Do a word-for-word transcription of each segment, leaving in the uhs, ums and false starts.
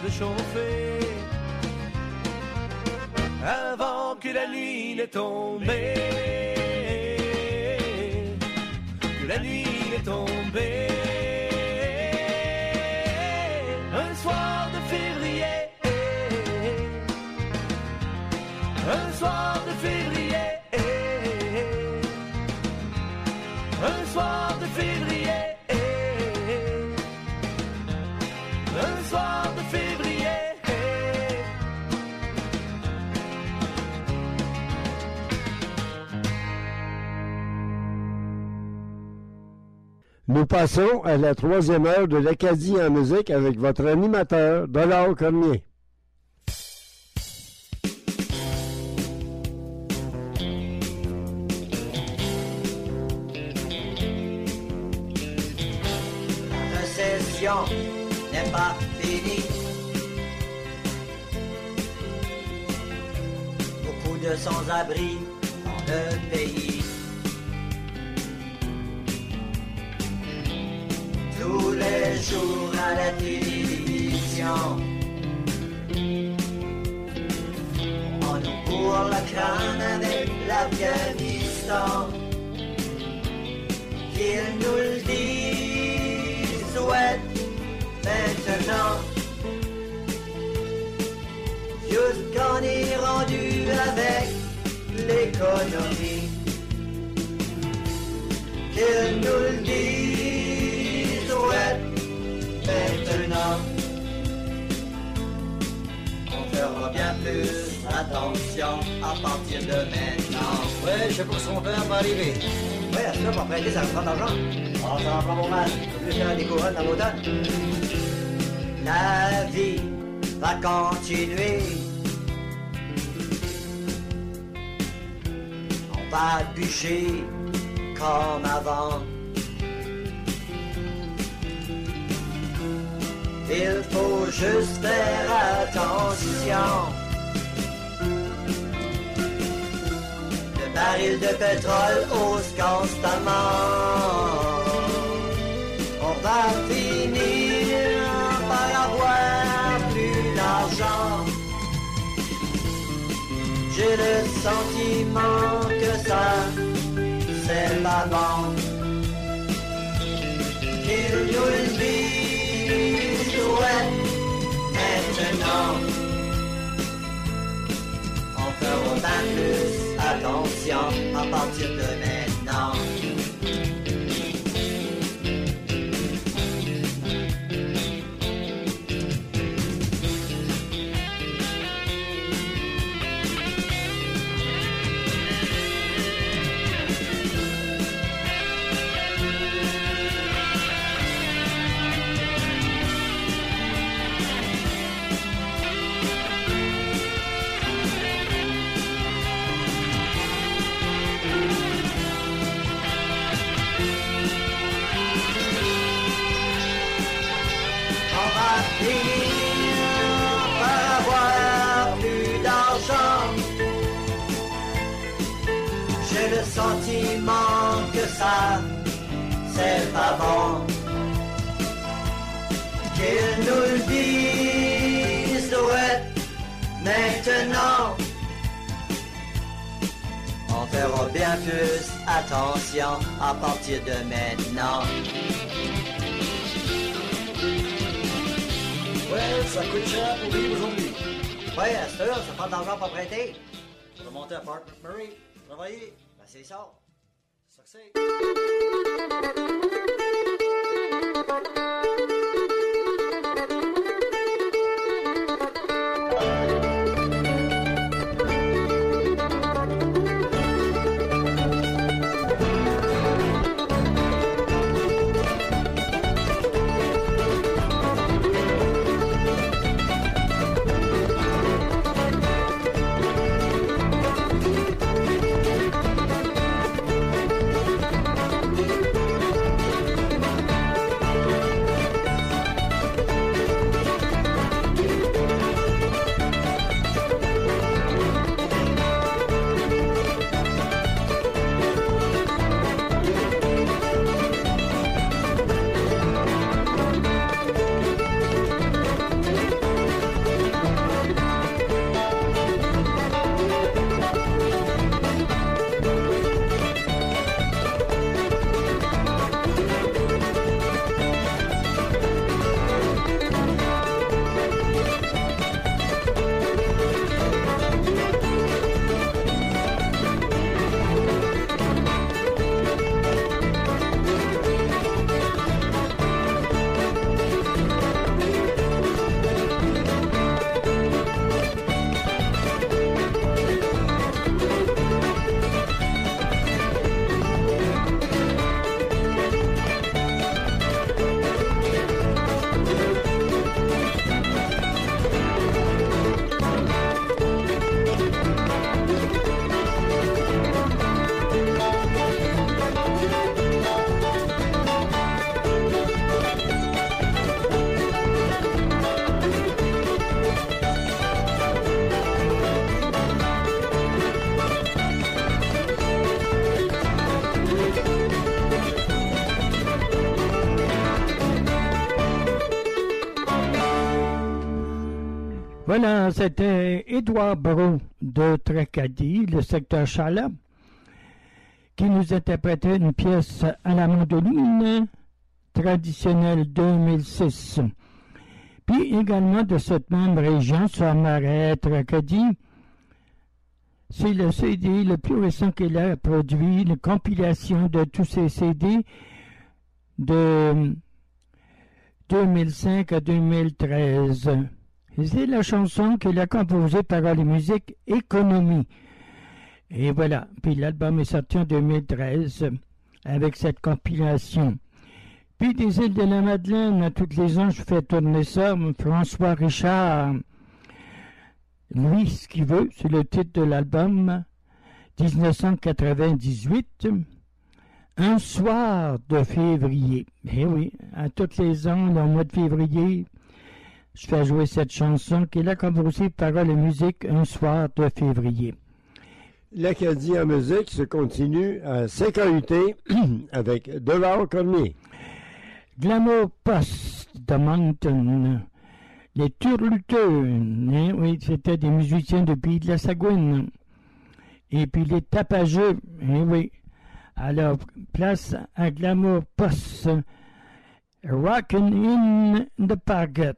réchauffer avant que la nuit n'est tombée, que la nuit n'est tombée. Un soir de février, un soir de février, un soir de février, un soir de février. Nous passons à la troisième heure de l'Acadie en musique avec votre animateur, Dollar Cormier. La récession n'est pas finie. Beaucoup de sans-abri dans le pays. Tous les jours à la télévision, on nous court le crâne avec l'Afghanistan. Qu'ils nous le disent, ouais, maintenant. Juste qu'on est rendu avec l'économie. Qu'ils nous le disent, ouais, maintenant. On fera bien plus attention à partir de maintenant. Ouais, je sais pas si mon père va arriver. Ouais, à cela, pour prêter, ça me prend d'argent. Ah, ça en prend mon mal. Je peux faire des couronnes dans l'automne. La vie va continuer. On va bûcher comme avant. Il faut juste faire attention. Le baril de pétrole hausse constamment. On va finir par avoir plus d'argent. J'ai le sentiment que ça, c'est pas bon. Qu'ils nous le disent, ouais, maintenant. On fera bien plus attention à partir de maintenant. Par avoir plus d'argent. J'ai le sentiment que ça, c'est pas bon. Qu'ils nous le disent, ouais, maintenant. On fera bien plus attention à partir de maintenant. Ouais, ça coûte cher pour vivre aujourd'hui. Ouais, à ce là, ça prend de l'argent pour prêter. Je vais monter à Park McMurray, travailler. Ben c'est ça. Ça que c'est. Voilà, c'était Édouard Brault de Tracadie, le secteur Charlat, qui nous interprétait une pièce à la mandoline traditionnelle deux mille six. Puis également de cette même région, sur Marais, Tracadie, c'est le C D le plus récent qu'il a produit, une compilation de tous ces C D de deux mille cinq à deux mille treize. C'est la chanson qu'il a composée paroles et musique Économie. Et voilà, puis l'album est sorti en deux mille treize avec cette compilation. Puis des îles de la Madeleine, à toutes les ans, je fais tourner ça, François Richard. Lui, ce qu'il veut, c'est le titre de l'album, dix-neuf cent quatre-vingt-dix-huit, Un soir de février. Eh oui, à tous les ans, au mois de février, je fais jouer cette chanson qu'il a composée paroles et musique Un soir de février. L'Acadie en musique se continue à C K U T avec Delors Cormier. Glamour Post de Moncton. Les Turluteux, hein, oui, c'était des musiciens du pays de la Sagouine. Et puis les Tapageux, hein, oui. Alors, place à Glamour Post. Rockin' in the Pocket.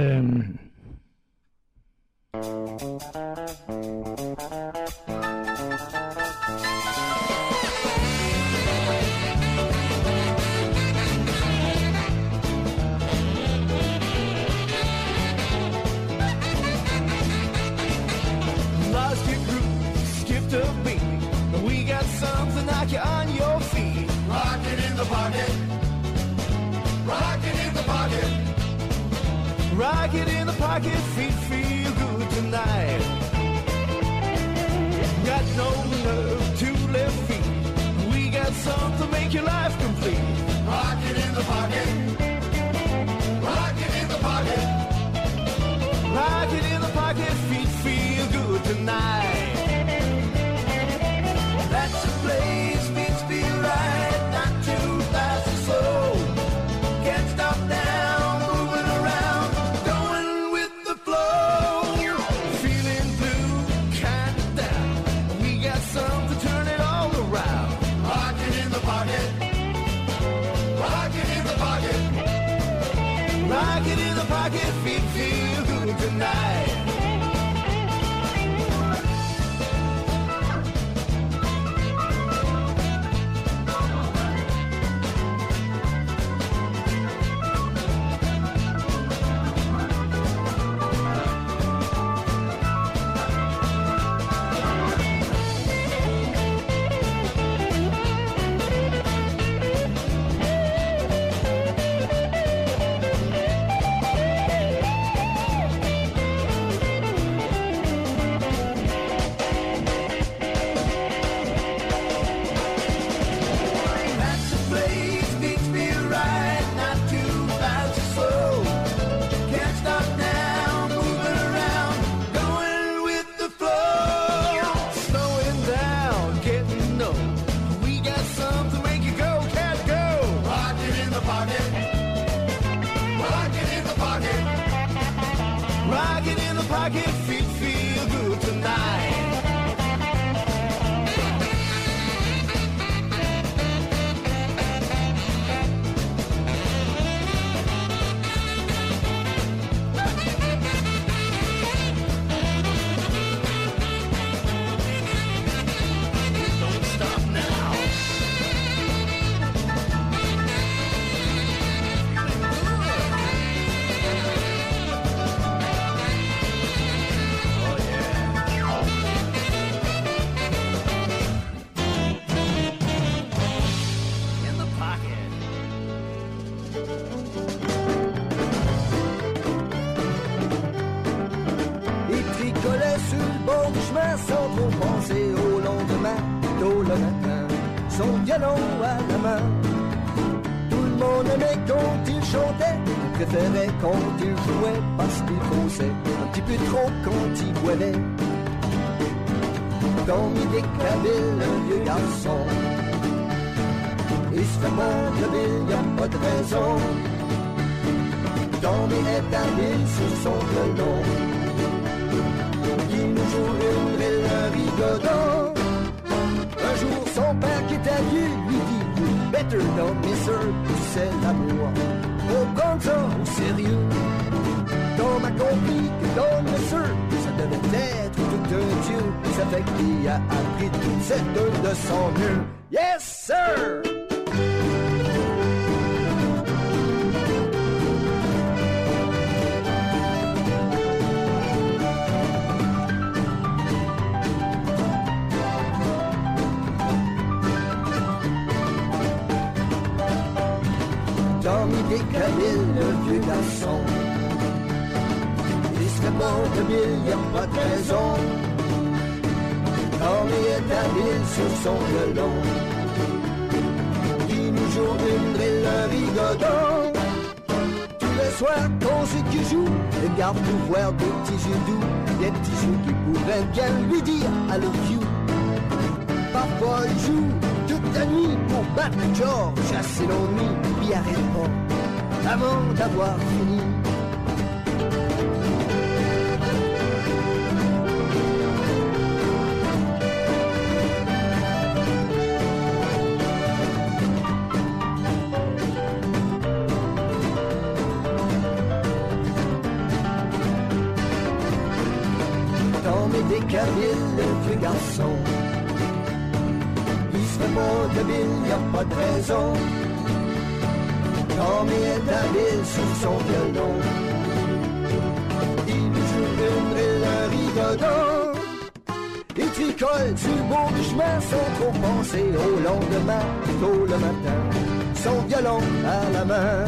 Lost your groove, skipped a beat. We got something knock you on your feet. Rockin' in the pocket. Rockin' in the pocket. Rockin' in the pocket, feet feel good tonight. Got no nerve, two left feet. We got something to make your life complete. Rockin' in the pocket. Rockin' in the pocket. Rockin' in the pocket, feet feel good tonight. That's a place, beats feel right, not too fast or slow. Can't stop now, moving around, going with the flow. Feeling blue, kinda down. We got something to turn it all around. Rockin' in the pocket. Rockin' in the pocket. Rockin' in the pocket, feet feel good tonight. Préférait quand il jouait parce qu'il causait un petit peu trop quand il boivait. Comme il déclavait le vieux garçon, il se fait mon de ville, y a pas de raison. Tommy est habile sur son melon. qui nous joue une drille rigodon. Un jour, son père qui était vieux lui dit, you better know, mister, c'est l'amour. Faut prendre ça au sérieux. Tom a compris que Don Messer, ça devait être tout un dieu. Ça fait qu'il a appris toute cette de son mieux. Yes, sir! Tommy Descamilles, le vieux garçon, il serait bon de mille, y'a pas de raison. Tommy est habile sur son violon, il nous joue une drille, un rigodon. Tous les soirs, qu'on sait qu'il joue, il garde nous voir des petits yeux doux, des petits yeux qui pourraient bien lui dire I love you. Parfois il joue toute la nuit pour battre George à ses longues nuits, puis arrête pas avant d'avoir fini. Tommy Descamilles, le vieux garçon, pas de mille, y'a pas de raison. Tommy est habile sur son violon, il nous joue une drille, un rigodon. Il tricole sur le bord du chemin sans trop penser au lendemain, tôt le matin, son violon à la main.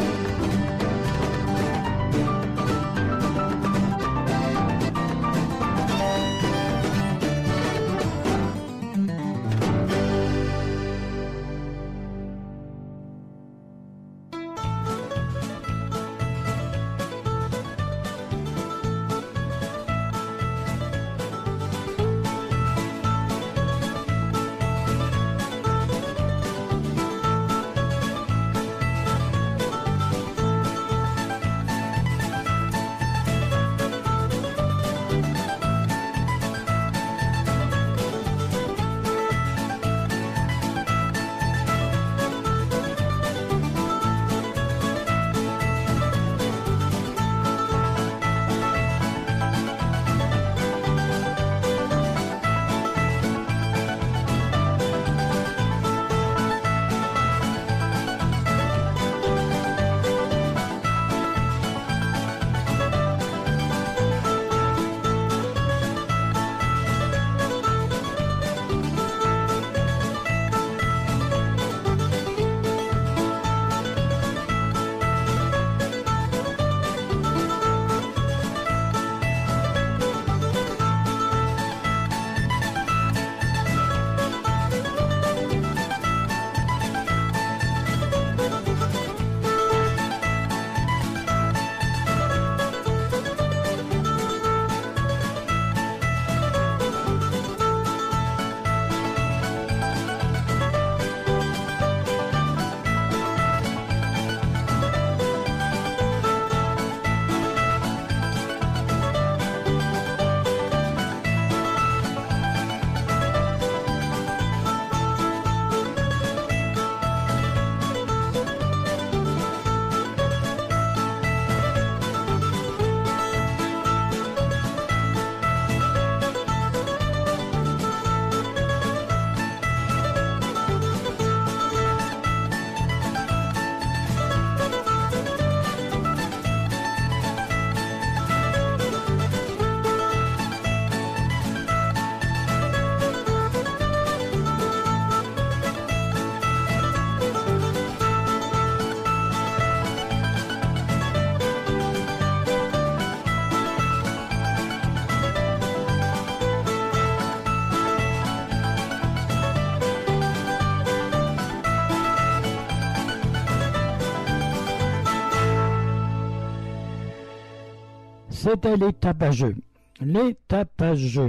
C'était les tapageux. Les tapageux.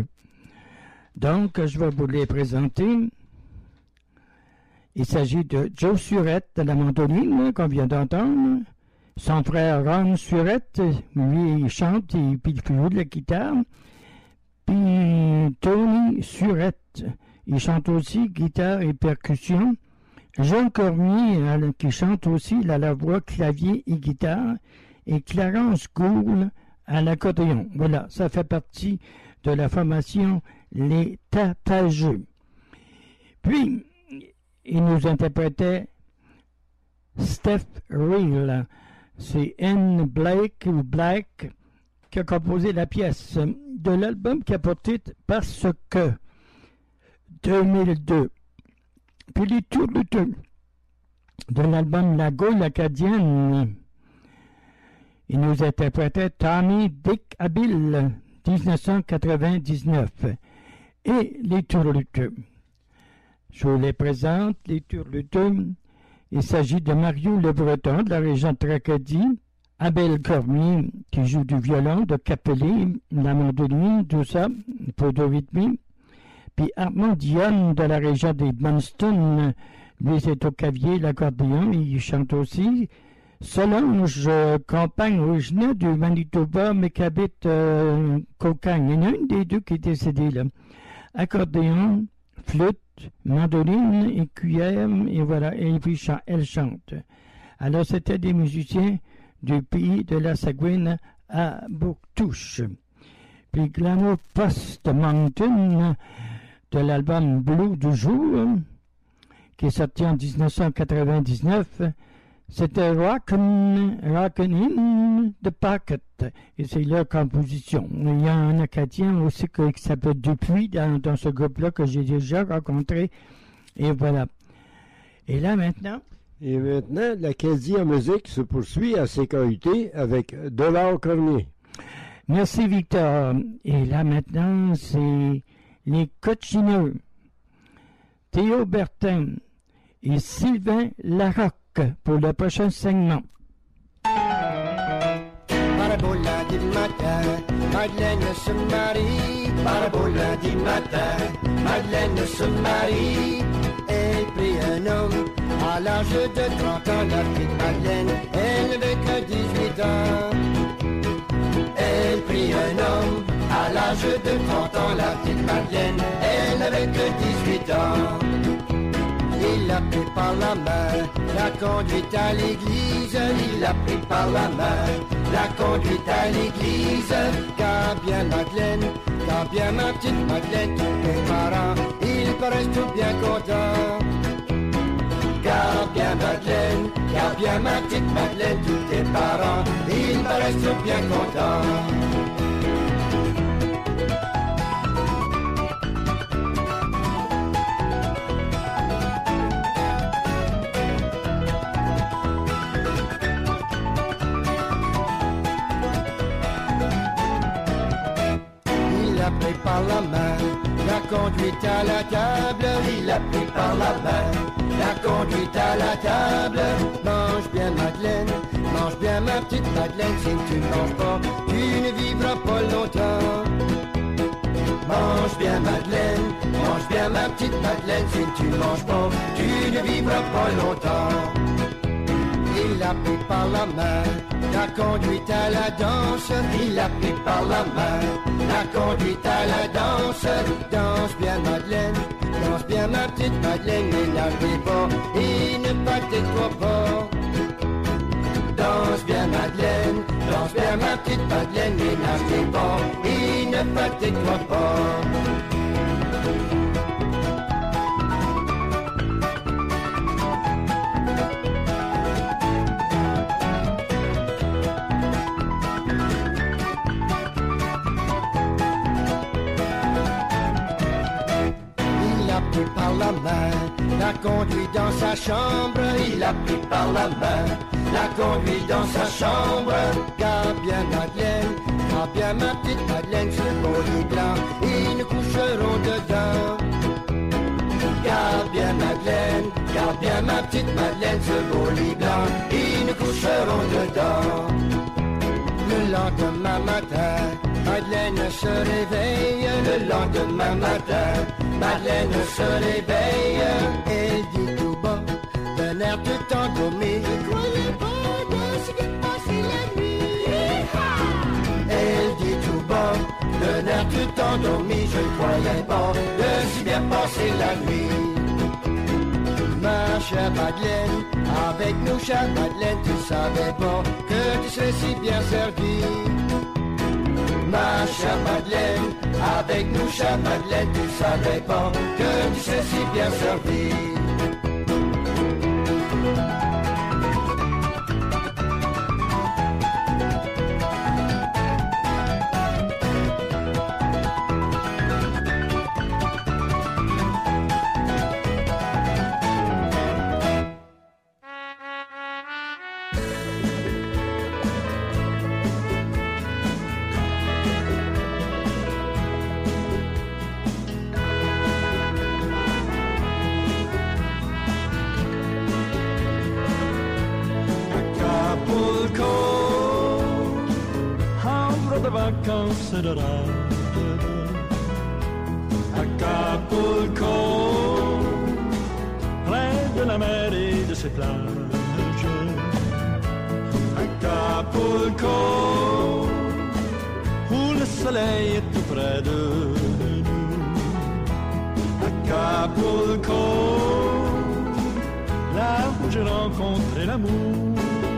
Donc, je vais vous les présenter. Il s'agit de Joe Surette de la mandoline, qu'on vient d'entendre. Son frère Ron Surette, lui, il chante et puis il joue de la guitare. Puis Tony Surette, il chante aussi guitare et percussion. Jean Cormier, euh, qui chante aussi à la voix, clavier et guitare. Et Clarence Gould à l'accordéon. Voilà, ça fait partie de la formation Les Tapageux. Puis, il nous interprétait Steph Reel. C'est N. Blake ou Black qui a composé la pièce de l'album qui a porté Parce que deux mille deux. Puis les tours de deux de l'album La Gaule acadienne. Il nous interprétait Tommy Dick Abil, dix-neuf cent quatre-vingt-dix-neuf. Et les Tourluteux. Je vous les présente, les Tourluteux. Il s'agit de Mario Le Breton de la région de Tracadie, Abel Cormier qui joue du violon, de Capelé, la mandoline, tout ça, un peu de rythmie. Puis Armand Dionne de la région des Dunston, lui c'est au clavier, l'accordéon, il chante aussi. Solange, compagne originaire du Manitoba, mais qui habite euh, Cocagne. Il y en a une des deux qui est décédée là. Accordéon, flûte, mandoline et cuillère, et voilà, et puis elle chante. Alors c'était des musiciens du pays de la Sagouine à Bouctouche. Puis Glamour Post Mountain de l'album Blue du jour, qui est sorti en dix-neuf cent quatre-vingt-dix-neuf. C'était Rockin', Rockin' in the Pocket, et c'est leur composition. Il y a un Acadien aussi qui s'appelle Dupuis dans, dans ce groupe-là que j'ai déjà rencontré, et voilà. Et là maintenant... Et maintenant, l'Acadie en musique se poursuit à C K U T avec Delors Cormier. Merci Victor. Et là maintenant, c'est les Cochineux, Théo Bertin et Sylvain Larocque pour le prochain segment. Parabola du matin, Madeleine se marie. Parabola du matin, Madeleine se marie. Elle prit un homme à l'âge de trente ans. La petite Madeleine, elle n'avait que dix-huit ans. Elle prit un homme à l'âge de trente ans. La petite Madeleine, elle n'avait que dix-huit ans. Il l'a pris par la main, la conduite à l'église. Il l'a pris par la main, la conduite à l'église. Car bien Madeleine, car bien ma petite Madeleine, tous mes parents, ils paraissent tout bien contents. Car bien Madeleine, car bien ma petite Madeleine, tous tes parents, ils paraissent tout bien contents. Par la main, la conduite à la table, il l'a pris par la main, la conduite à la table. Mange bien Madeleine, mange bien ma petite Madeleine, si tu ne manges pas, tu ne vivras pas longtemps. Mange bien Madeleine, mange bien ma petite Madeleine, si tu ne manges pas, tu ne vivras pas longtemps. Il l'a pris par la main, la conduite à la danse. Il l'a pris par la main, la conduite à la danse. Danse bien Madeleine, danse bien ma petite Madeleine, ménage les bords et ne fatigue-toi pas. Danse bien Madeleine, danse bien ma petite Madeleine, ménage les bords et ne fatigue-toi pas. Par la main, la conduit dans sa chambre. Il l'a pris par la main, la conduit dans sa chambre. Car bien Madeleine, car bien ma petite Madeleine, ce beau lit blanc, ils nous coucheront dedans. Car bien Madeleine, car bien ma petite Madeleine, ce beau lit blanc, ils nous coucheront dedans. Le lendemain matin, Madeleine se réveille. Le lendemain matin, Madeleine se réveille. Elle dit tout bas, d'un air tout engommé: je croyais pas de ce qui passait la nuit. Elle dit tout bas, d'un air tout endormi, je ne croyais pas de si bien passer la nuit. Ma chère Madeleine, avec nous, chère Madeleine, tu savais pas que tu serais si bien servie. Ma chère Madeleine, avec nous, chère Madeleine, tu savais pas que tu serais si bien servie. Vacances de rêve, Acapulco, près de la mer et de ses plages. Acapulco, où le soleil est tout près de nous. Acapulco, là où j'ai rencontré l'amour.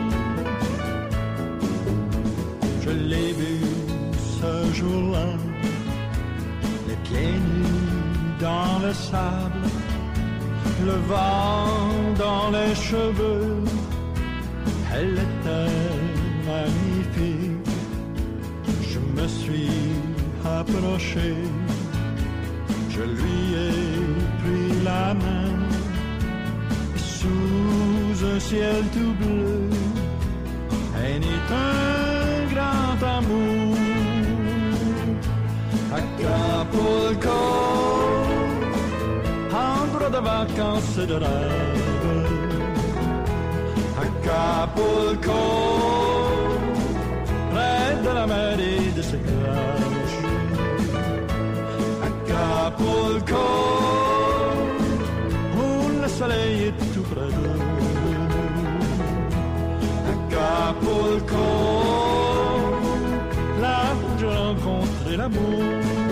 Je l'ai vu ce jour-là, les pieds nus dans le sable, le vent dans les cheveux. Elle était magnifique. Je me suis approché, je lui ai pris la main. Sous un ciel tout bleu, elle est un grand amour. Acapulco, endroit de vacances et de rêve. Acapulco, près de la mer et de ses plages. Acapulco, où le soleil est tout près de nous. Acapulco, là où j'ai rencontré l'amour.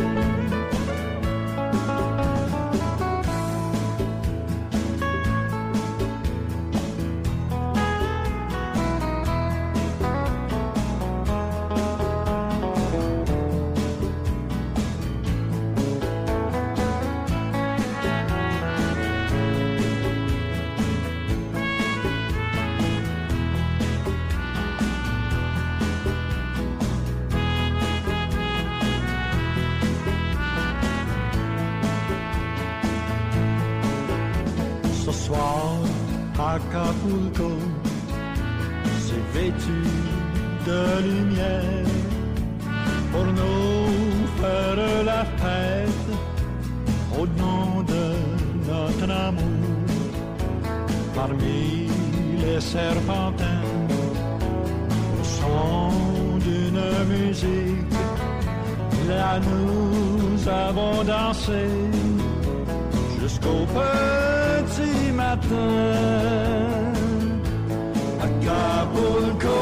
Acapulco, c'est vêtu de lumière pour nous faire la fête au nom de notre amour. Parmi les serpentins, au son d'une musique, là nous avons dansé jusqu'au petit matin. Acapulco,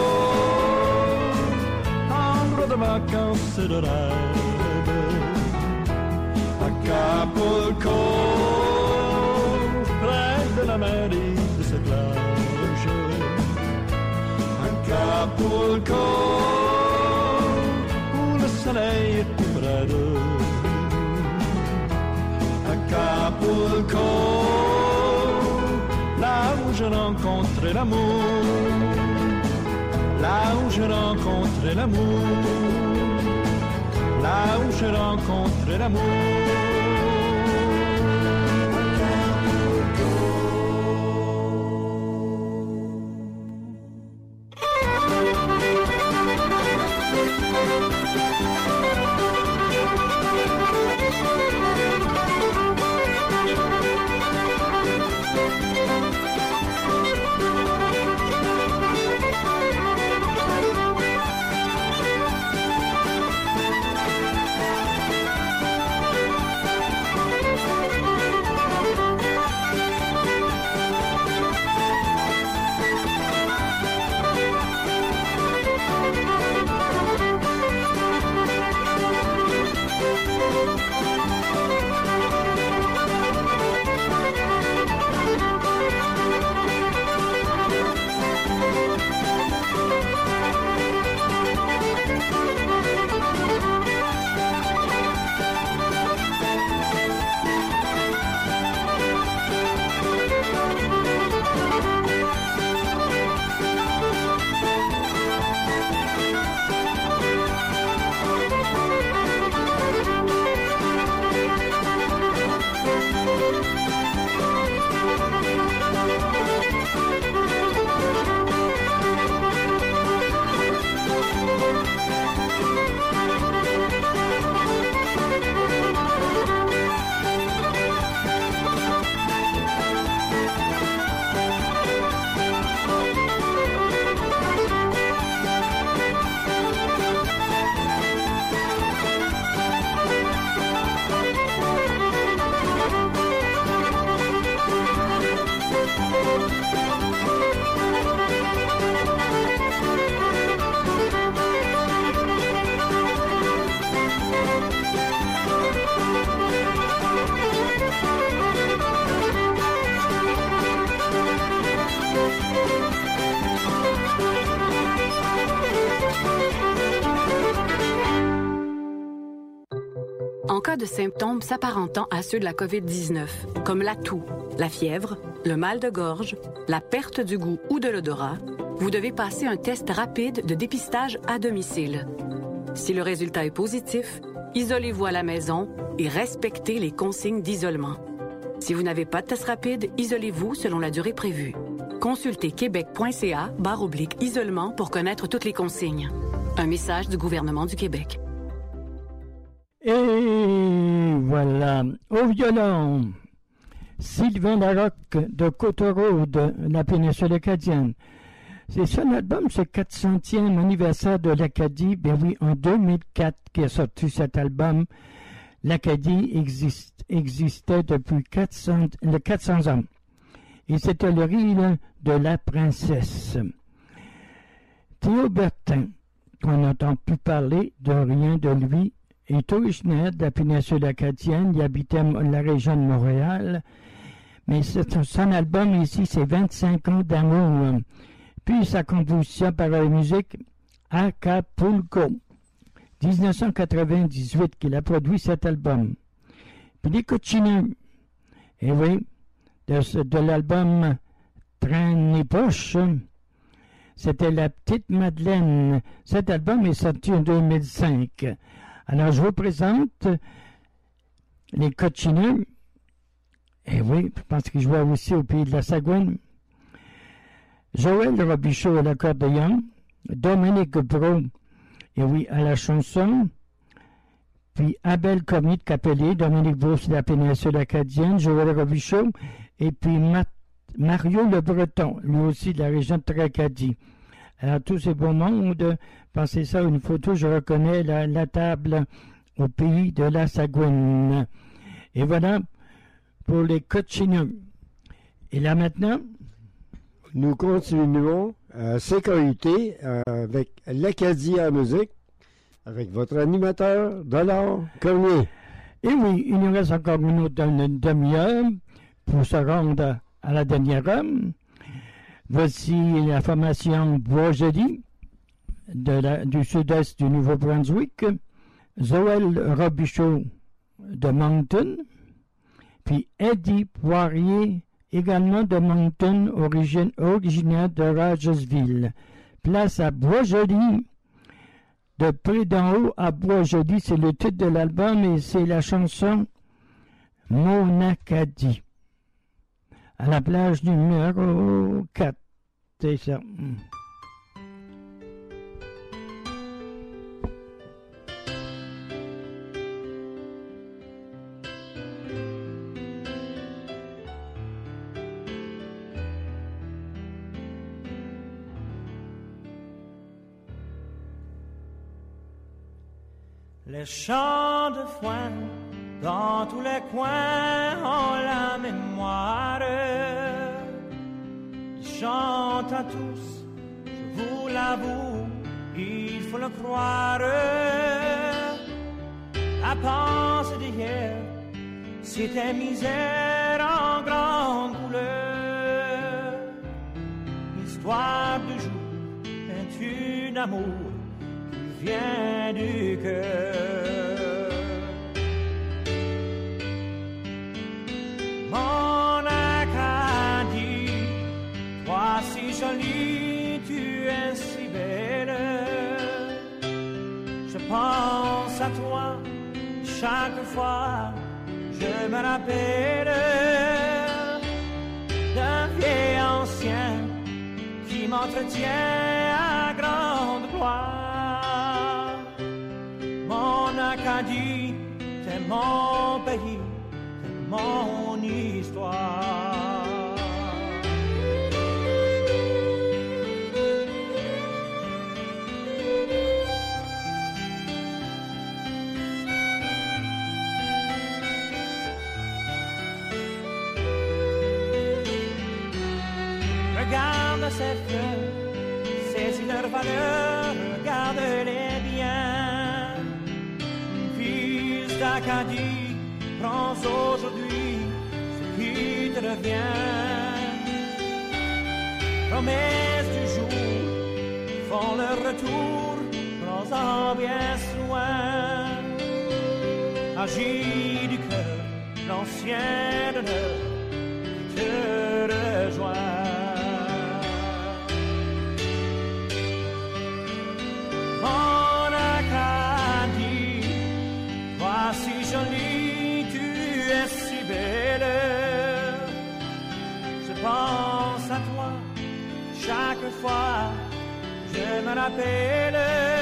endroit de vacances et de rêve. Acapulco, près de la mer et de ses plages. Acapulco, où le soleil est tout près de nous. Acapulco, là où j'ai rencontré l'amour, là où j'ai rencontré l'amour, là où j'ai rencontré l'amour. En cas de symptômes s'apparentant à ceux de la covid dix-neuf, comme la toux, la fièvre, le mal de gorge, la perte du goût ou de l'odorat, vous devez passer un test rapide de dépistage à domicile. Si le résultat est positif, isolez-vous à la maison et respectez les consignes d'isolement. Si vous n'avez pas de test rapide, isolez-vous selon la durée prévue. Consultez québec.ca barre oblique isolement pour connaître toutes les consignes. Un message du gouvernement du Québec. Et voilà, au violon, Sylvain Larocque de Côte-Rose, de la péninsule acadienne. C'est son album, ce quatre centième anniversaire de l'Acadie. Ben oui, en deux mille quatre qui a sorti cet album. L'Acadie existe, existait depuis quatre cents, le quatre cents ans. Et c'était le rire de la princesse. Théo Bertin, qu'on n'entend plus parler de rien de lui, est originaire de la péninsule acadienne. Il habitait la région de Montréal. Mais son album ici, c'est vingt-cinq ans d'amour. Puis sa composition par la musique Acapulco. dix-neuf cent quatre-vingt-dix-huit qu'il a produit cet album. Puis les Cochineux. Et oui, de, de l'album Train et Poche, c'était La Petite Madeleine. Cet album est sorti en deux mille cinq. Alors, je vous présente les Cochineux. Et oui, je pense qu'ils jouaient aussi au Pays de la Sagouine. Joël Robichaud à l'accordéon, Dominique Brault, et oui, à la chanson, puis Abel Cormier de Capelé, Dominique Brault de la péninsule acadienne, Joël Robichaud, et puis Mat- Mario Le Breton, lui aussi de la région de Tracadie. Alors, tous ces beaux mondes, pensez ça, une photo, je reconnais la, la table au Pays de la Sagouine. Et voilà pour les Cochineux. Et là maintenant, nous continuons à C K U T euh, avec l'Acadie à musique, avec votre animateur, Dollar Cormier. Et oui, il nous reste encore une autre une demi-heure pour se rendre à la dernière heure. Voici la formation Bois-Joli de la, du sud-est du Nouveau-Brunswick, Joël Robichaud de Moncton, puis Eddie Poirier, également de Moncton, origine, originaire de Rogersville. Place à Bois-Joli, de près d'en haut à Bois-Joli, c'est le titre de l'album et c'est la chanson Mon Acadie. À la plage numéro quatre, c'est ça. Les champs de foin dans tous les coins ont la mémoire. Ils chantent à tous, je vous l'avoue, il faut le croire. La pensée d'hier, c'était misère en grande couleur. L'histoire du jour est une amour qui vient du cœur. Mon Acadie, toi si jolie, tu es si belle. Je pense à toi chaque fois, je me rappelle d'un vieil ancien qui m'entretient à grande gloire. Mon Acadie, c'est mon pays, c'est mon histoire. Regarde ces fleurs, saisis leur valeur, regarde-les bien. Fils d'Acadie, prends aujourd'hui ce qui te revient. Promesses du jour font leur retour, prends-en bien soin. magie du cœur, l'ancien honneur te rejoint. Mon Acadie, toi si jolie, tu es si belle. Je pense à toi chaque fois, je me rappelle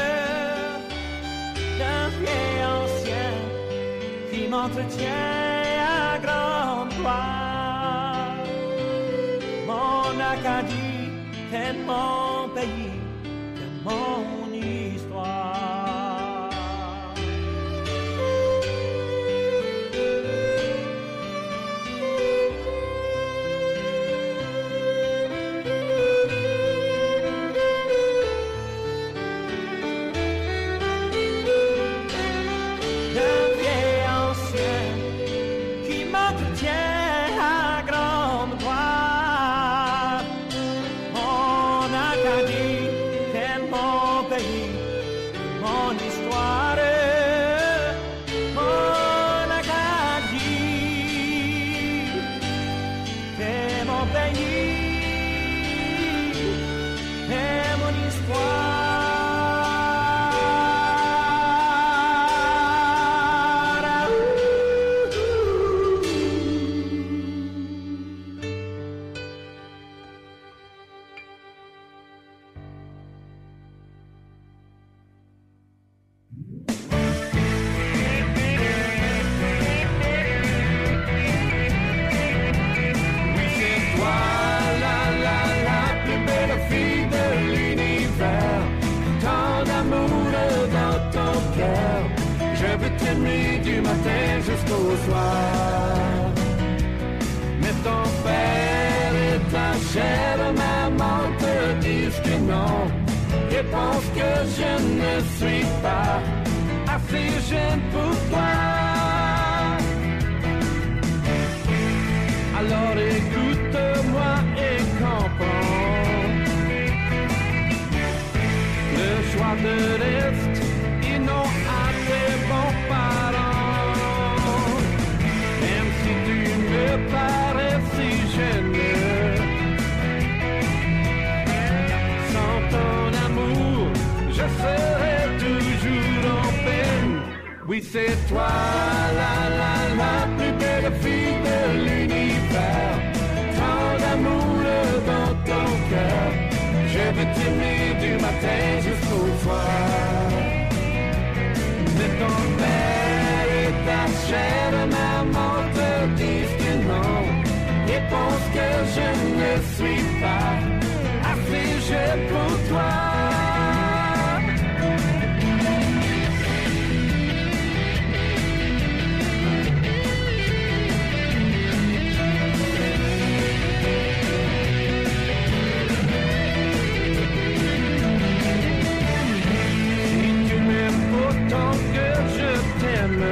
d'un vieil ancien qui m'entretient à grande gloire. Mon Acadie, t'es mon pays, t'es mon histoire. D'un vieil ancien qui m'entretient à grande gloire. Mon Acadie, t'es mon pays, mon histoire. Mon Acadie, t'es mon pays, t'es mon histoire. Oui, c'est toi, la, la, la plus belle fille de l'univers. Tant d'amour dans ton cœur. Je veux t'aimer du matin jusqu'au soir. Mais ton père et ta chère maman te disent que non. Et pensent que je ne suis pas assez jeune pour toi. Alors écoute-moi et comprends. Le choix de reste et non à tes bons parents. Même si tu me parais si jeune, sans ton amour, je serai toujours en peine. Oui, c'est toi, la, la, la plus belle fille de l'univers. Tant d'amour dans ton cœur. Je veux t'aimer du matin jusqu'au soir. Mais ton père et ta chère maman te disent que non. Et pensent que je ne suis pas assez jeune pour toi. Autant que je t'aime,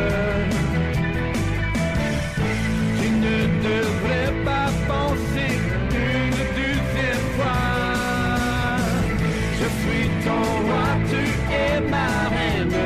tu ne devrais pas penser une deuxième fois. Je suis ton roi, tu es ma reine.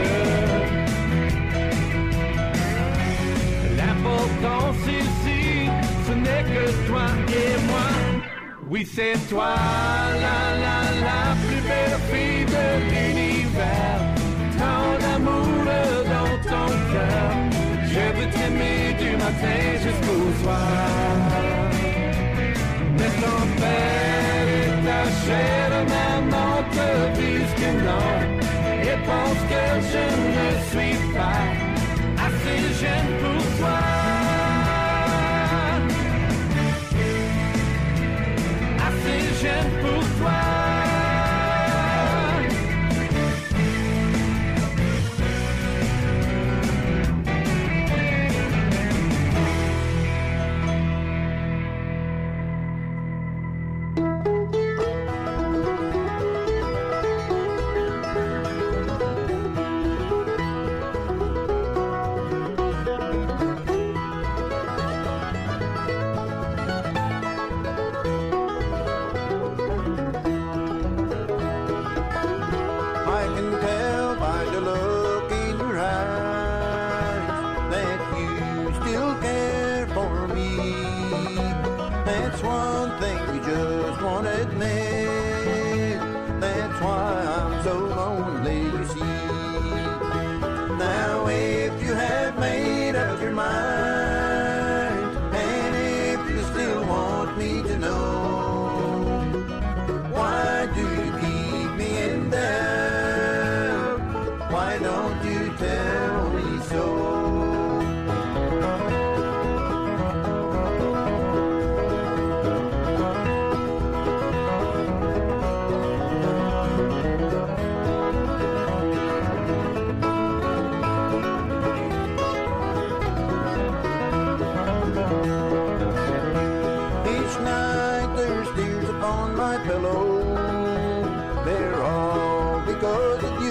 L'importance ici, ce n'est que toi et moi. Oui, c'est toi, la, la, la plus belle fille de l'univers. Tant d'amour dans ton cœur. Je veux t'aimer du matin jusqu'au soir. Mais ton père et ta chère maman te disent que non. Et pensent que je ne suis pas assez jeune pour toi. Assez jeune pour toi.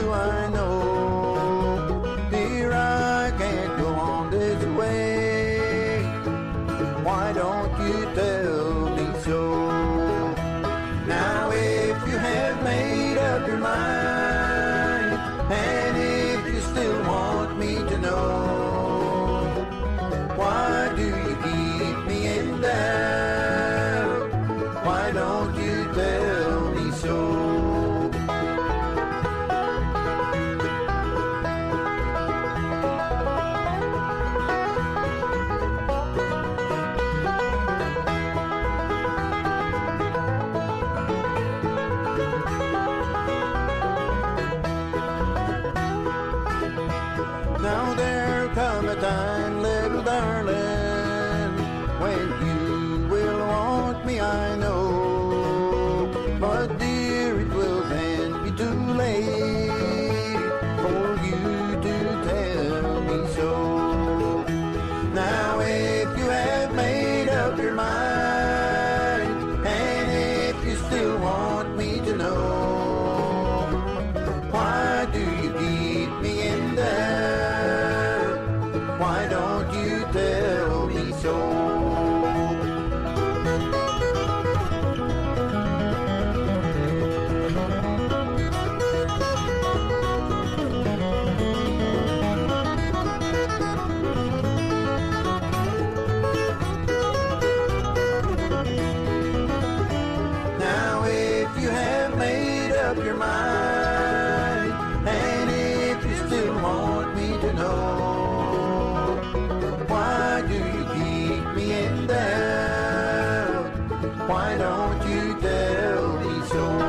do I know? Dear, I can't go on this way. Why don't you tell me so? Now if you have made up your mind, and if you still want me to know, why do you keep me in doubt? Why don't you tell me so? Now there come a time, little darling, when you will want me, I know. But dear, it will then be too late for you to tell me so. Now if you have made up your mind, and if you still want me to know, why do you keep me in doubt? Why don't you tell me so? Now if you have made up your mind, and if you still want me to know, why do you keep me in doubt? Why don't you tell me so?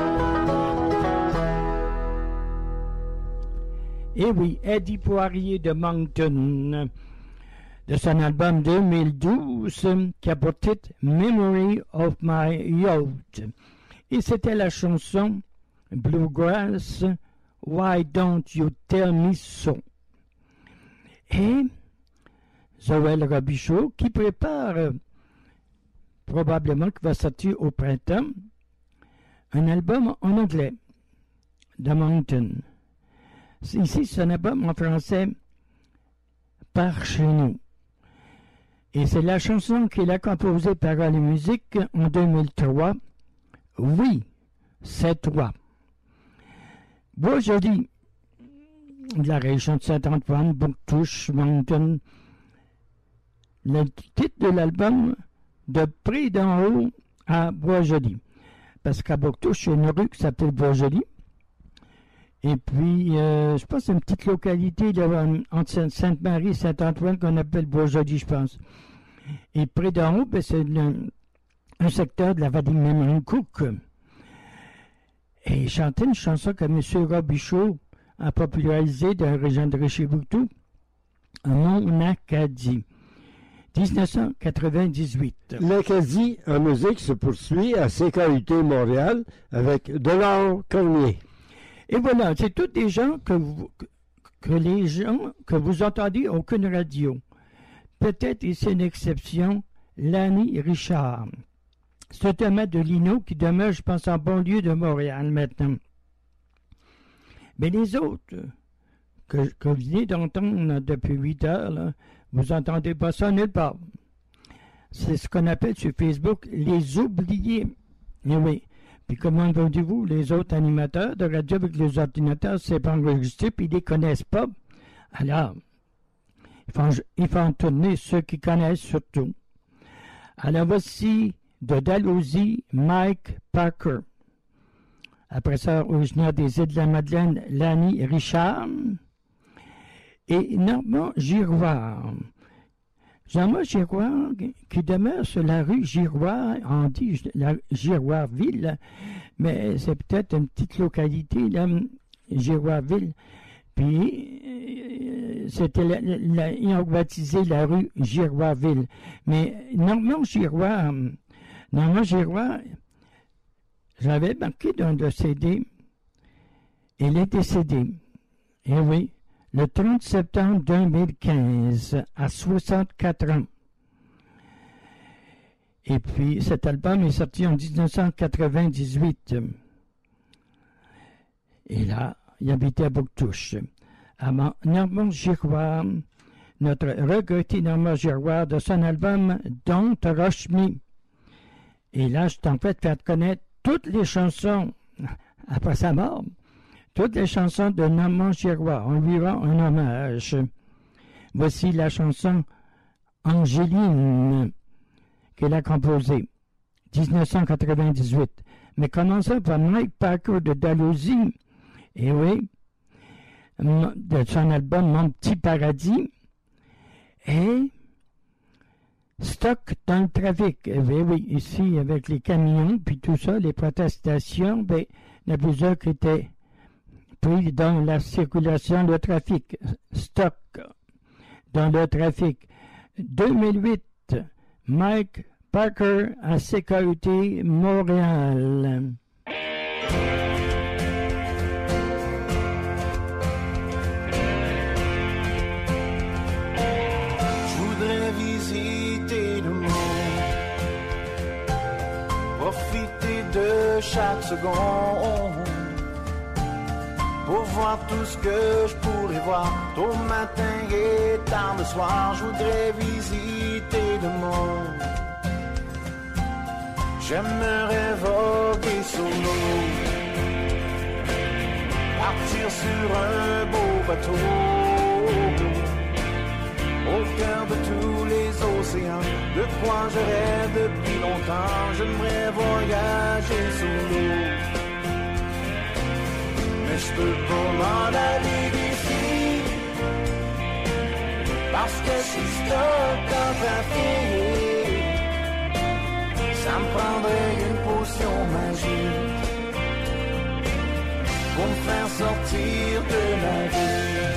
Et oui, Eddie Poirier de Moncton, de son album deux mille douze, qui a pour titre Memory of My Youth. Et c'était la chanson Bluegrass, Why Don't You Tell Me So? Et Joël Robichaud, qui prépare, euh, probablement qui va sortir au printemps, un album en anglais de Moncton. Ici, c'est un album en français par chez nous. Et c'est la chanson qu'il a composée paroles et musique en deux mille trois. Oui, c'est toi. Bois joli, de la région de Saint-Antoine, Bouctouche, Moncton. Le titre de l'album, De près d'en haut à Bois-Joli. Parce qu'à Bouctouche, il y a une rue qui s'appelle Bois-Joli. Et puis, euh, je pense que c'est une petite localité là, entre Sainte-Marie et Saint-Antoine qu'on appelle Bois-Joli, je pense. Et près d'en haut, ben, c'est le, un secteur de la vallée de Memoncook. Et il chantait une chanson que M. Robichaud a popularisée dans la région de Richelieu-Bouctou, Mon Acadie, dix-neuf cent quatre-vingt-dix-huit. L'Acadie en musique se poursuit à C K U T Montréal avec Delors Cormier. Et voilà, c'est tous des gens que, vous, que les gens que vous entendez aucune radio. Peut-être, et c'est une exception, Lanny Richard. C'est un maître de Lino qui demeure, je pense, en banlieue de Montréal maintenant. Mais les autres que, que vous venez d'entendre depuis huit heures, là, vous n'entendez pas ça nulle part. C'est ce qu'on appelle sur Facebook les oubliés. Et oui. Puis comment dites-vous, les autres animateurs de radio avec les ordinateurs, c'est pas enregistré, puis ils ne les connaissent pas. Alors, ils font, ils font tourner ceux qui connaissent surtout. Alors voici de Dalhousie, Mike Parker. Après ça, originaire des îles de la Madeleine, Lanny Richard. Et Normand Giroir. Jean-Marc Giroir, qui demeure sur la rue Giroir, on dit la Giroirville, mais c'est peut-être une petite localité, là, Giroirville. Puis, euh, c'était la, la, ils ont baptisé la rue Giroirville. Mais Normand Giroir, Normand Giroir, j'avais marqué dans le C D, il est décédé. Eh oui. Le trente septembre deux mille quinze, à soixante-quatre ans. Et puis, cet album est sorti en dix-neuf cent quatre-vingt-dix-huit. Et là, il habitait à Bouctouche. À Normand Giroir, notre regretté Normand Giroir de son album Don't Rush Me. Et là, je t'ai en fait fait connaître toutes les chansons, après sa mort, toutes les chansons de Normand Giroir. On lui rend un hommage. Voici la chanson Angéline qu'elle a composée, dix-neuf cent quatre-vingt-dix-huit. Mais commençons par Mike Parker de Dalhousie, et oui, de son album Mon Petit Paradis, et Stock dans le trafic. Eh oui, ici, avec les camions, puis tout ça, les protestations, ben, il y en a plusieurs qui étaient pris dans la circulation, le trafic. Stock dans le trafic. deux mille huit, Mike Parker à Sécurité Montréal. Je voudrais visiter le monde, profiter de chaque seconde, pour voir tout ce que je pourrais voir, tôt le matin et tard le soir. Je voudrais visiter le monde. J'aimerais voguer sur l'eau, partir sur un beau bateau, au cœur de tous les océans, de quoi je rêve depuis longtemps. J'aimerais voyager sur l'eau, mais je peux pas m'en aller d'ici, parce que je suis stock dans ta fille. Ça me prendrait une potion magique pour me faire sortir de la vie.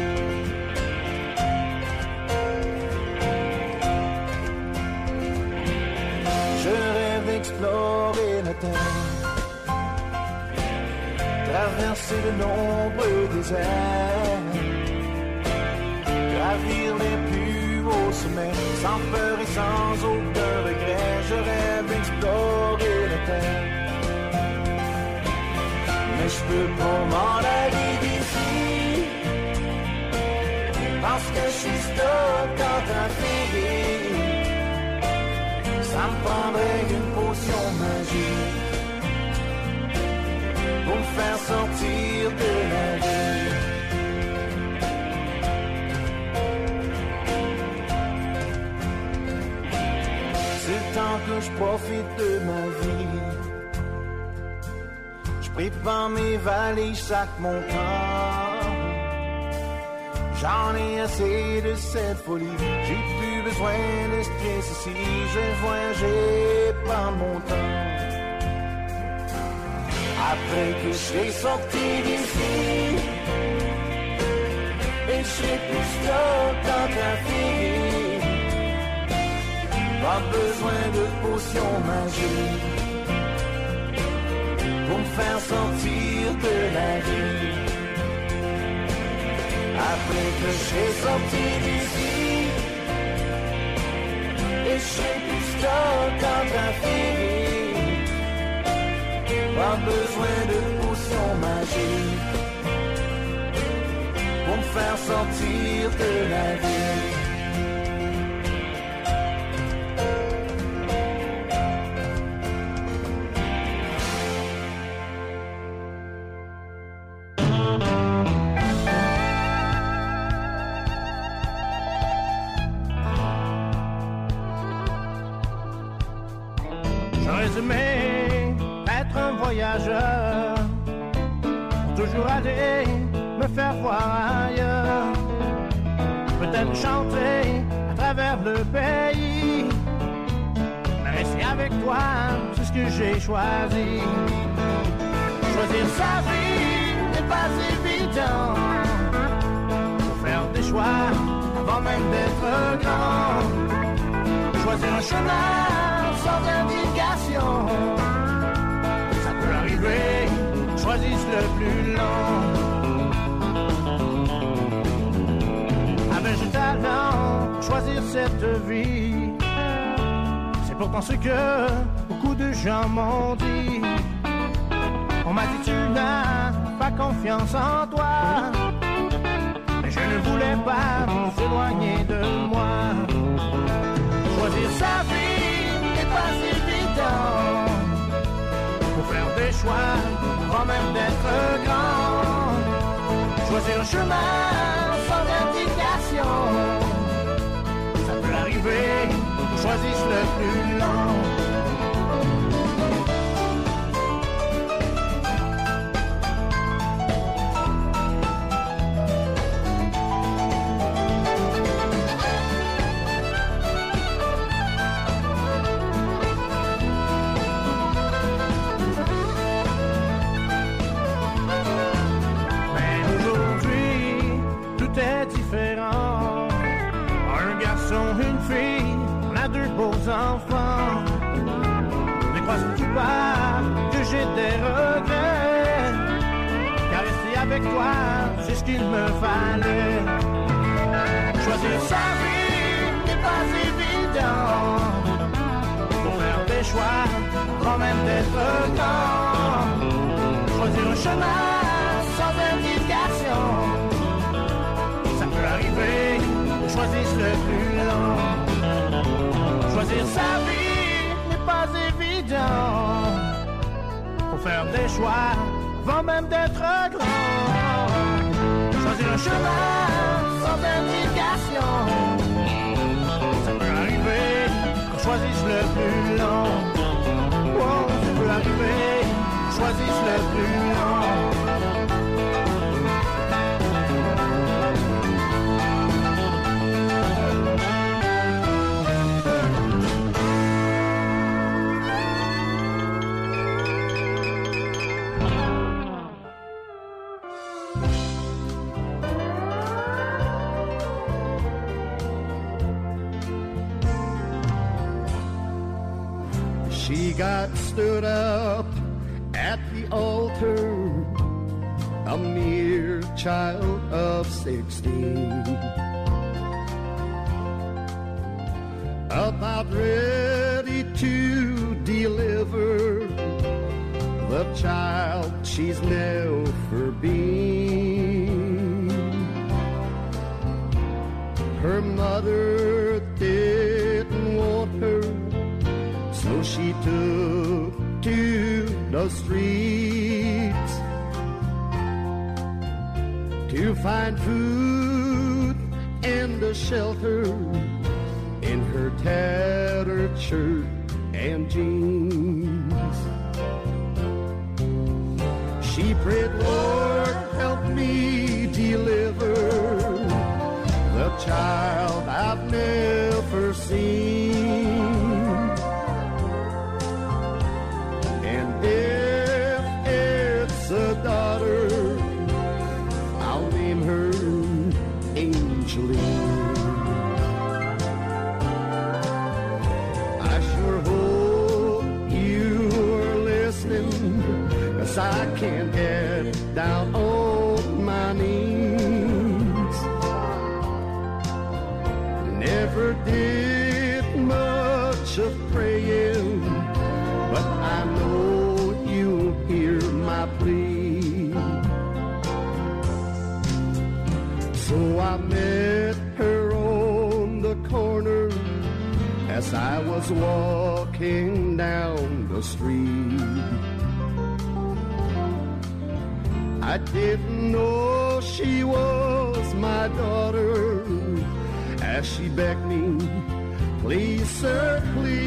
Je rêve d'explorer la terre, traverser de nombreux déserts, gravir les plus hauts sommets, sans peur et sans aucun regret. Je rêve d'explorer la terre, mais je peux pas m'en aller d'ici, parce que je suis stock dans ta fille. Ça me prendrait une potion magique pour me faire sortir de la vie. C'est le temps que je profite de ma vie. Je prépare mes valises chaque mon temps. J'en ai assez de cette folie. J'ai plus besoin de stress ici. Je vais voyager, prendre mon temps. Après que je serai sorti d'ici, et je serai plus stock dans ta fille. Pas besoin de potion magique pour me faire sortir de la vie. Après que je serai sorti d'ici, et je serai plus stock dans ta fille. Pas besoin de potion magique pour me faire sortir de la vie. J'aurais aimé être un voyageur, pour toujours aller me faire voir ailleurs, peut-être chanter à travers le pays, mais rester avec toi, c'est ce que j'ai choisi. Choisir sa vie n'est pas évident, faut faire des choix avant même d'être grand. Choisir un chemin sans indication, ça peut arriver, choisisse le plus long. Avec du talent, choisir cette vie, c'est pourtant ce que beaucoup de gens m'ont dit. On m'a dit tu n'as pas confiance en toi. Mais je ne voulais pas nous éloigner de moi. Choisir sa vie n'est pas évident. Faut faire des choix avant même d'être grand. Choisir un chemin sans indication. Ça peut arriver, choisisse le plus long. Enfants, mais crois-tu pas que j'ai des regrets? Car rester avec toi, c'est ce qu'il me fallait. Choisir sa vie n'est pas évident. Faut faire des choix avant même d'être grand. Choisir un chemin sans indication. Ça peut arriver, choisisse le plus long. Choisir sa vie n'est pas évident. Faut faire des choix avant même d'être grand. Choisir un chemin sans indication. Ça peut arriver qu'on choisisse le plus long. Oh, ça peut arriver qu'on choisisse le plus long. She got stood up at the altar, a mere child of sixteen, about ready to deliver the child she's never been. Her mother didn't want her, so she took to the streets to find food and a shelter in her tattered shirt and jeans. She prayed, Lord, help me deliver the child I've never seen. A daughter, I'll name her Angeline. I sure hope you are listening, 'cause I can't get down on my knees. Never did much of praying, but I know you'll hear my plea. So I met her on the corner as I was walking down the street. I didn't know she was my daughter as she begged me, please, sir,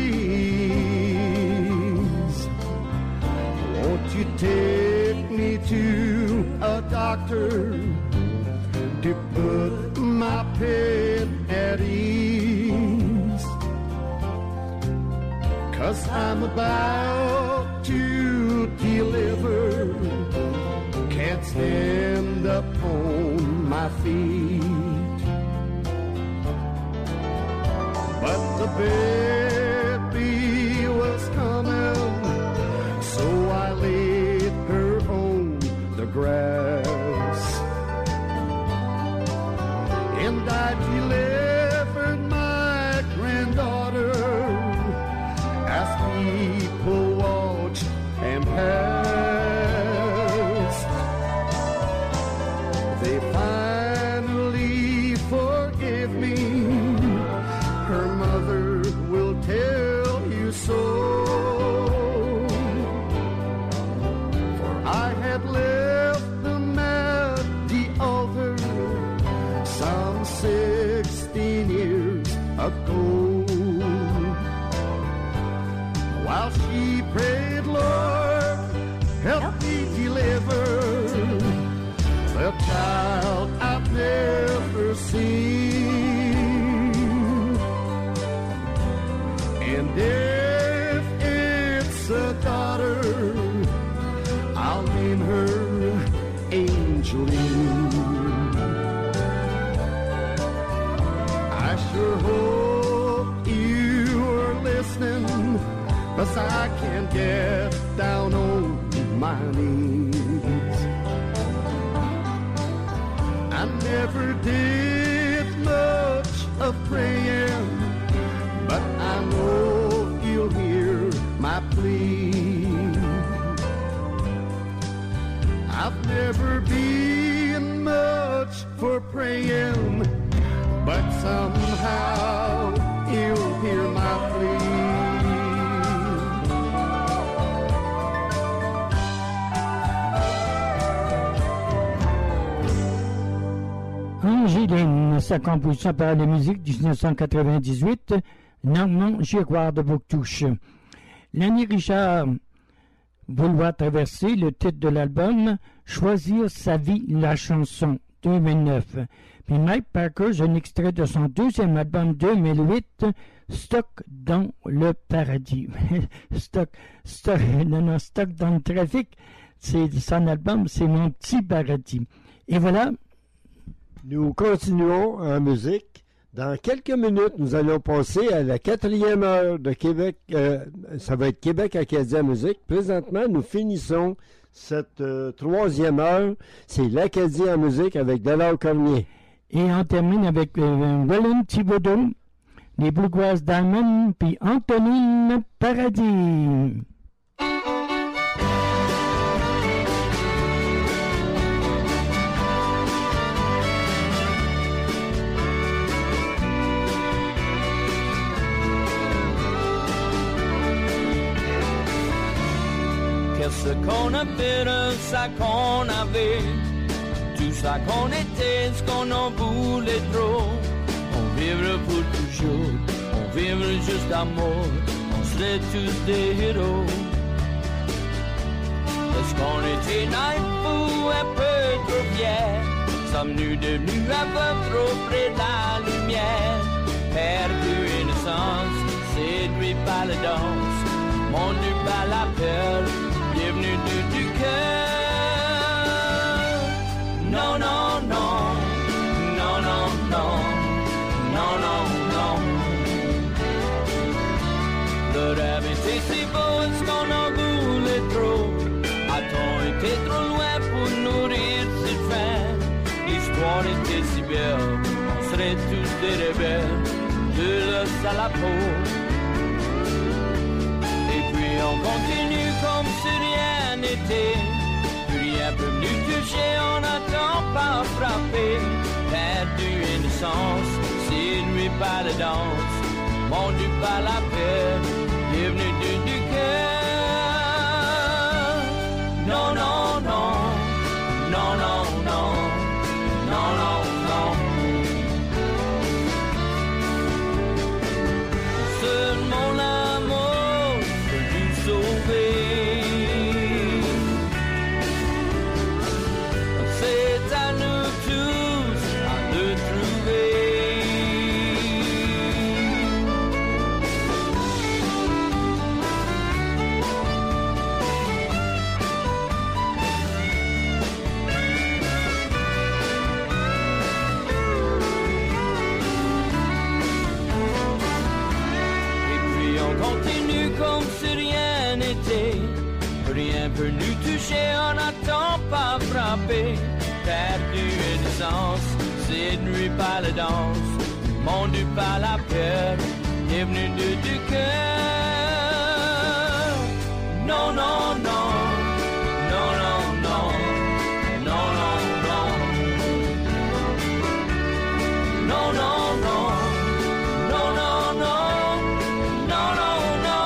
please, won't you take me to a doctor to put my pain at ease? 'Cause I'm about to deliver, can't stand up on my feet. But the baby was coming, so I laid her on the grass, and I delivered my granddaughter as people watched and passed. ago. While she prayed, Lord, help me deliver the child I've never seen. And if it's a daughter, I'll name her Angeline. I sure hope you are listening, 'cause I can't get down on my knees. I never did much of praying, but I know you'll hear my plea. I've never been much for praying, but somehow you'll hear my plea. Angeline, sa composition par la musique dix-neuf cent quatre-vingt-dix-huit, Normand Giroir de Bouctouche. Lanny Richard, Vouloir traverser, le titre de l'album, Choisir sa vie, la chanson, deux mille neuf. Puis Mike Parker, un extrait de son deuxième album deux mille huit, Stock dans le paradis. stock, stock, non, non, Stock dans le trafic, c'est son album, c'est Mon petit paradis. Et voilà. Nous continuons en musique. Dans quelques minutes, nous allons passer à la quatrième heure de Québec. Euh, ça va être Québec Acadien Musique. Présentement, nous finissons cette euh, troisième heure. C'est l'Acadie en musique avec Delors Cormier. Et on termine avec euh, Roland Thibodeau, les Bluegrass Diamond, puis Antonine Paradis. Qu'est-ce qu'on a fait de ça qu'on avait, tout ça qu'on était, ce qu'on en voulait trop. On vivra pour toujours, on vivra juste d'amour, on serait tous des héros. Est-ce qu'on était naïfs ou un peu trop fiers? Sommes-nous devenus un peu trop près de la lumière? Perdu innocence, séduit par la danse, mondu par la peur, bienvenue du, du cœur. Non, non, non, non, non, non, non, non, non. Le rêve était si beau, est-ce qu'on en voulait trop? A-t-on été trop loin pour nourrir cette faim? L'histoire était si belle, on serait tous des rebelles, de l'os à la peau. On continue comme si rien n'était, plus rien peut nous toucher, on n'attend pas frapper. Perdu innocence, séduit par la danse, mondu par la peur, bienvenue du, du cœur. Non, non, non, non, non, non, non, non, non. Seulement l'amour sauver. C'est à nous tous à le trouver. Et puis on continue comme si rien n'était, rien peut nous toucher, on n'attend pas frapper. Perdu innocence, séduit par la danse, mondu par la peur, bienvenue du, du cœur. Non, non, non, non, non, non, non, non, non, non, non, non. Non, non, non, non, non, non.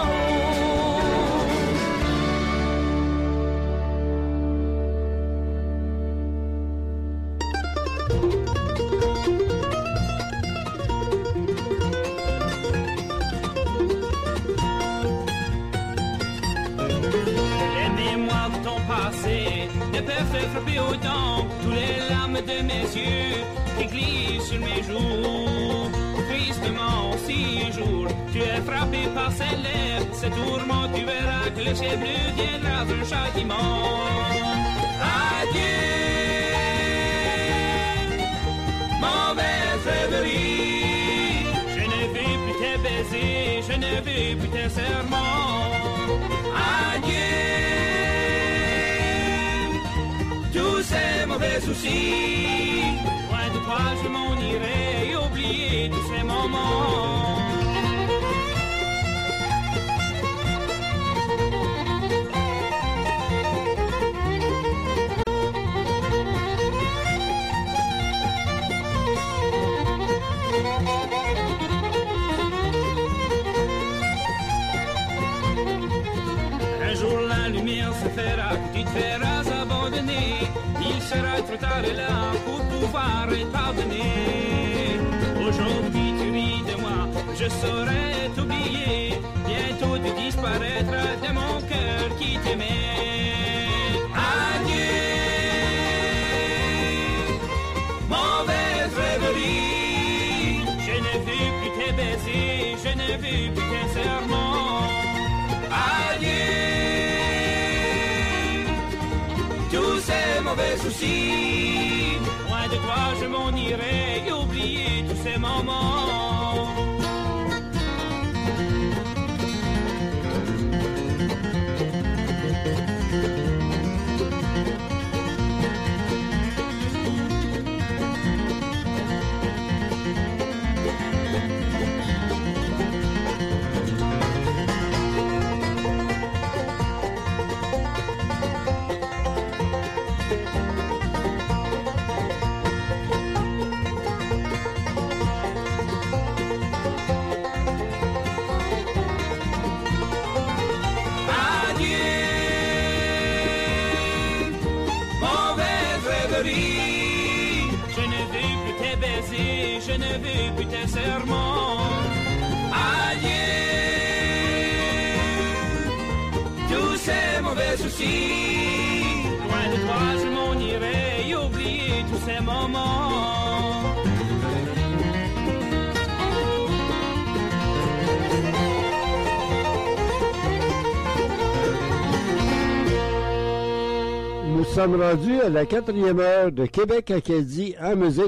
perfect frappé aux dents, tous les larmes de mes yeux qui glissent sur mes joues. Tristement, si un jour tu es frappé par ces lèvres, ces tourments, tu verras que le ciel bleu viendra d'un châtiment. Adieu, mauvaise rêverie. Je ne veux plus tes baisers, je ne veux plus tes serments. Adieu, tous ces mauvais soucis. Loin de toi, je m'en irai et oublier tous ces moments. Un jour la lumière se fera, que tu te feras abandonner. Il sera trop tard là pour pouvoir te pardonner. Aujourd'hui tu ris de moi, je saurais t'oublier. Bientôt tu disparaîtras de mon cœur qui t'aimait. Adieu, mauvaise rêverie. Je ne veux plus tes baisers, je ne veux plus tes serments. Adieu, tous ces mauvais soucis. Loin de toi, je m'en irai et oublier tous ces moments. Je ne veux plus tes baisers, je ne veux plus tes serments. Adieu, tous ces mauvais soucis. Loin de toi, je m'en irai et oublier tous ces moments. Nous sommes rendus à la quatrième heure de Québec Acadie en musique.